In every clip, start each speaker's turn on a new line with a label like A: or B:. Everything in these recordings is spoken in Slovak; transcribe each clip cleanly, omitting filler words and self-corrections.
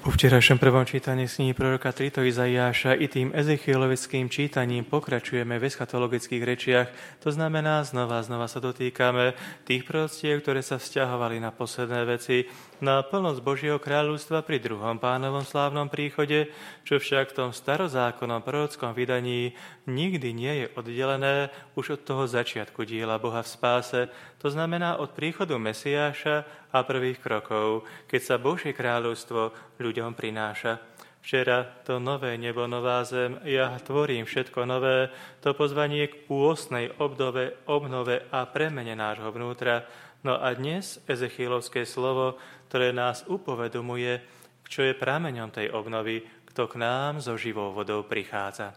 A: Po včerajšom prvom čítaní z knihy proroka Trito Izaiáša i tým ezechielovickým čítaním pokračujeme v eschatologických rečiach. To znamená, znova sa dotýkame tých proroctiev, ktoré sa vzťahovali na posledné veci, na plnosť Božieho kráľovstva pri druhom Pánovom slávnom príchode, čo však v tom starozákonnom prorockom vydaní nikdy nie je oddelené už od toho začiatku diela Boha v spáse, to znamená od príchodu Mesiáša a prvých krokov, keď sa Božie kráľovstvo ľuďom prináša. Včera to nové nebo, nová zem, ja tvorím všetko nové, to pozvanie k pôstnej obnove a premene nášho vnútra. No a dnes Ezechielovské slovo, ktoré nás upovedomuje, čo je prameňom tej obnovy, kto k nám so živou vodou prichádza.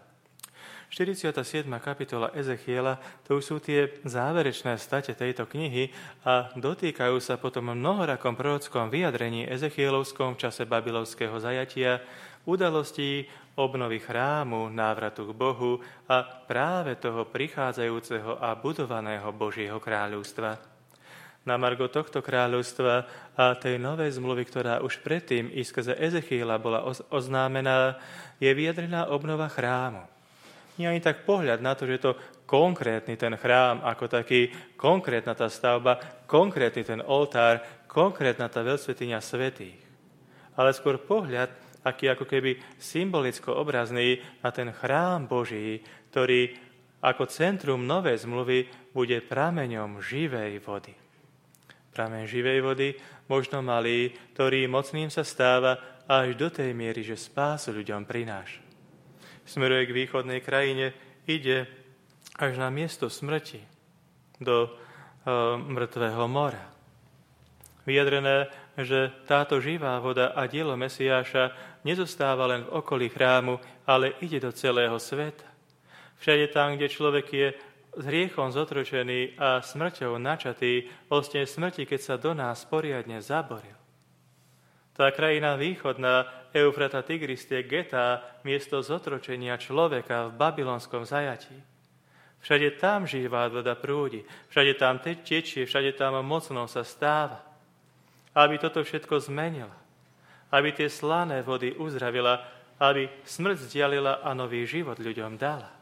A: 47. kapitola Ezechiela, to už sú tie záverečné state tejto knihy a dotýkajú sa potom mnohorakom prorockom vyjadrení Ezechielovskom v čase babylonského zajatia, udalostí obnovy chrámu, návratu k Bohu a práve toho prichádzajúceho a budovaného Božieho kráľovstva. Na margo tohto kráľovstva a tej novej zmluvy, ktorá už predtým i skrze Ezechiela bola oznámená, je vyjadrená obnova chrámu. Nie ani tak pohľad na to, že je to konkrétny ten chrám, ako taký, konkrétna tá stavba, konkrétny ten oltár, konkrétna tá veľsvätyňa svätých. Ale skôr pohľad, aký ako keby symbolicko-obrazný na ten chrám Boží, ktorý ako centrum novej zmluvy bude prameňom živej vody. Prameň živej vody, možno malý, ktorý mocným sa stáva až do tej miery, že spásu ľuďom prináša. Smeruje k východnej krajine, ide až na miesto smrti, do mŕtvého mora. Vyjadrené, že táto živá voda a dielo Mesiáša nezostáva len v okolí chrámu, ale ide do celého sveta. Všade tam, kde človek je s hriechom zotročený a smrťou načatý, vlastne smrti, keď sa do nás poriadne zaboril. Tá krajina východná, Eufrata Tigris, tie getá, miesto zotročenia človeka v babylonskom zajatí. Všade tam živá voda prúdi, všade tam tečie, všade tam mocnou sa stáva. Aby toto všetko zmenila, aby tie slané vody uzdravila, aby smrť vzdialila a nový život ľuďom dala.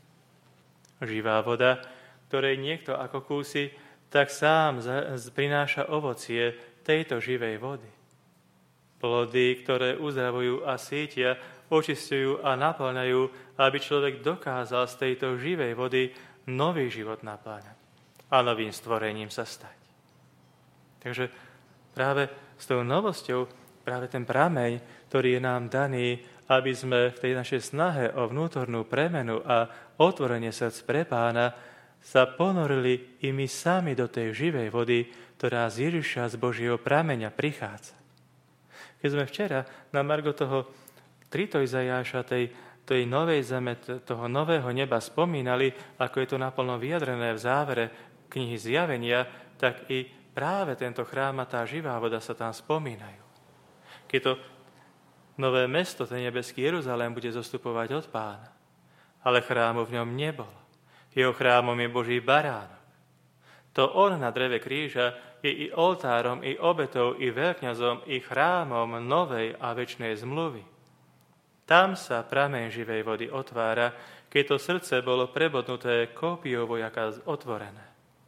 A: Živá voda, ktorej niekto ako kúsi, tak sám prináša ovocie tejto živej vody. Plody, ktoré uzdravujú a sítia, očistujú a naplňajú, aby človek dokázal z tejto živej vody nový život napláňať a novým stvorením sa stať. Takže práve s tou novosťou, práve ten prameň, ktorý je nám daný, aby sme v tej našej snahe o vnútornú premenu a otvorenie srdc pre Pána sa ponorili i my sami do tej živej vody, ktorá z Ježiša, z Božieho prameňa prichádza. Keď sme včera na margo toho Trito Izaiáša, tej novej zeme, toho nového neba spomínali, ako je to naplno vyjadrené v závere knihy Zjavenia, tak i práve tento chrám a tá živá voda sa tam spomínajú. Keď to nové mesto, ten nebeský Jeruzalém, bude zostupovať od Pána, ale chrámu v ňom nebolo. Jeho chrámom je Boží baránok. To on na dreve kríža je i oltárom, i obetou, i veľkňazom, i chrámom novej a večnej zmluvy. Tam sa prameň živej vody otvára, keď to srdce bolo prebodnuté kópiou vojaka otvorené.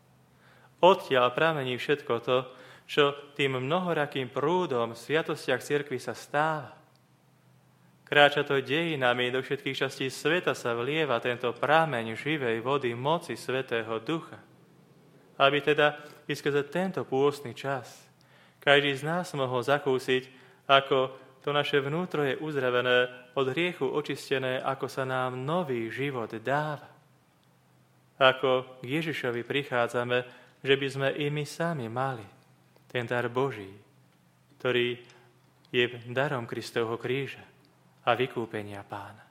A: Odtiaľ pramení všetko to, čo tým mnohorakým prúdom v sviatostiach cirkvi sa stáva. Kráča to dejinami, do všetkých častí sveta sa vlieva tento prameň živej vody moci Svätého Ducha. Aby teda i skrze tento pôstny čas každý z nás mohol zakúsiť, ako to naše vnútro je uzdravené, od hriechu očistené, ako sa nám nový život dáva. Ako k Ježišovi prichádzame, že by sme i my sami mali ten dar Boží, ktorý je darom Kristovho kríža a vykúpenia Pána.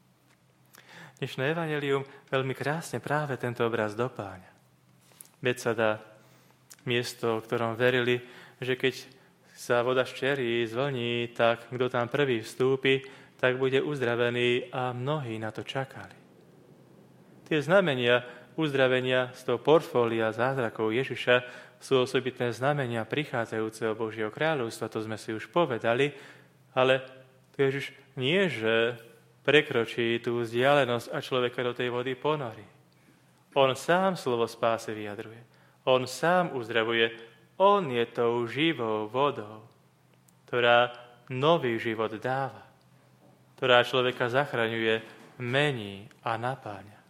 A: Dnešné evanjelium veľmi krásne práve tento obraz dopĺňa. Betsada, miesto, o ktorom verili, že keď sa voda ščerí, zvlní, tak kto tam prvý vstúpi, tak bude uzdravený a mnohí na to čakali. Tie znamenia uzdravenia z toho portfólia zázrakov Ježiša sú osobitné znamenia prichádzajúceho Božieho kráľovstva, to sme si už povedali, Ale Ježiš nie, že prekročí tú vzdialenosť a človeka do tej vody ponorí. On sám slovo spáse vyjadruje. On sám uzdravuje. On je tou živou vodou, ktorá nový život dáva, ktorá človeka zachraňuje, mení a napáňa.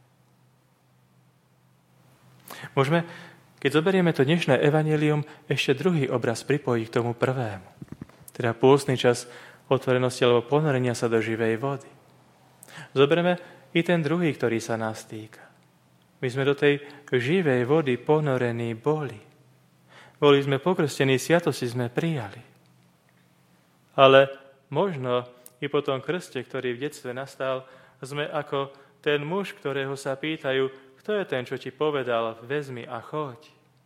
A: Môžeme, keď zoberieme to dnešné evanjelium, ešte druhý obraz pripojiť k tomu prvému. Teda pôstny čas otvorenosti alebo ponorenia sa do živej vody. Zoberieme i ten druhý, ktorý sa nás týka. My sme do tej živej vody ponorení boli. Boli sme pokrstení, sviatosti sme prijali. Ale možno i po tom krste, ktorý v detstve nastal, sme ako ten muž, ktorého sa pýtajú, kto je ten, čo ti povedal, vezmi a choď.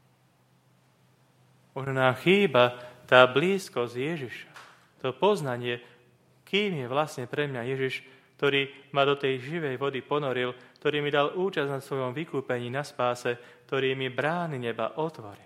A: Možno nám chýba tá blízkosť Ježiša, to poznanie, kým je vlastne pre mňa Ježiš, ktorý ma do tej živej vody ponoril, ktorý mi dal účasť na svojom vykúpení na spáse, ktorý mi brány neba otvoril.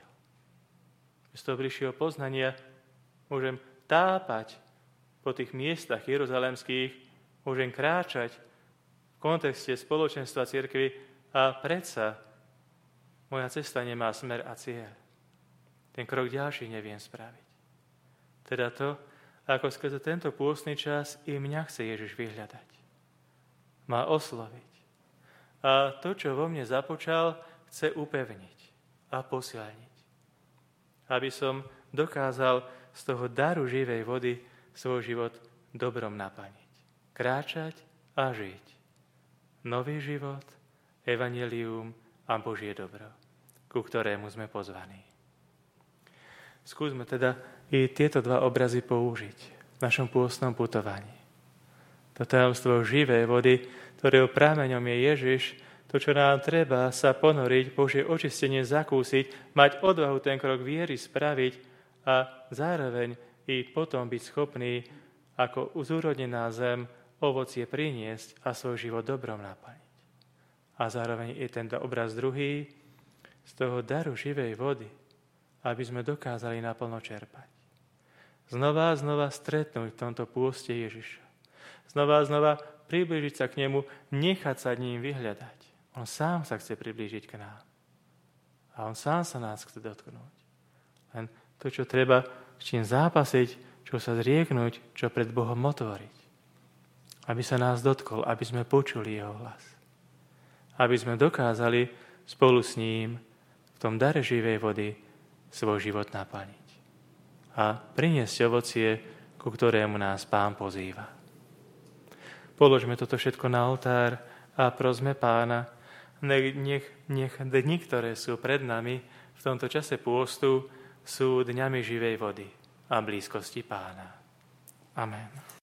A: Z toho bližšieho poznania môžem tápať po tých miestach jeruzalemských, môžem kráčať v kontexte spoločenstva cirkvi a predsa moja cesta nemá smer a cieľ. Ten krok ďalší neviem spraviť. Teda to, ako skrze tento pôstny čas i mňa chce Ježiš vyhľadať. Má osloviť. A to, čo vo mne započal, chce upevniť a posilniť. Aby som dokázal z toho daru živej vody svoj život dobrom naplniť. Kráčať a žiť. Nový život, evanjelium a Božie dobro, ku ktorému sme pozvaní. Skúsme teda i tieto dva obrazy použiť v našom pôstnom putovaní. To tajomstvo živej vody, ktorého prameňom je Ježiš, to, čo nám treba, sa ponoriť, Božie očistenie zakúsiť, mať odvahu ten krok viery spraviť a zároveň i potom byť schopný, ako uzúrodnená zem, ovocie priniesť a svoj život dobrom naplniť. A zároveň i tento obraz druhý, z toho daru živej vody, aby sme dokázali naplno čerpať. Znova a znova stretnúť v tomto pôste Ježiša. Znova a znova priblížiť sa k nemu, nechať sa ním vyhľadať. On sám sa chce priblížiť k nám. A on sám sa nás chce dotknúť. Len to, čo treba, s čím zápasiť, čo sa zrieknúť, čo pred Bohom otvoriť. Aby sa nás dotkol, aby sme počuli jeho hlas. Aby sme dokázali spolu s ním v tom dare živej vody svoj život naplniť. A priniesť ovocie, ku ktorému nás Pán pozýva. Položme toto všetko na oltár a prosme Pána, nech dni, ktoré sú pred nami v tomto čase pôstu, sú dňami živej vody a blízkosti Pána. Amen.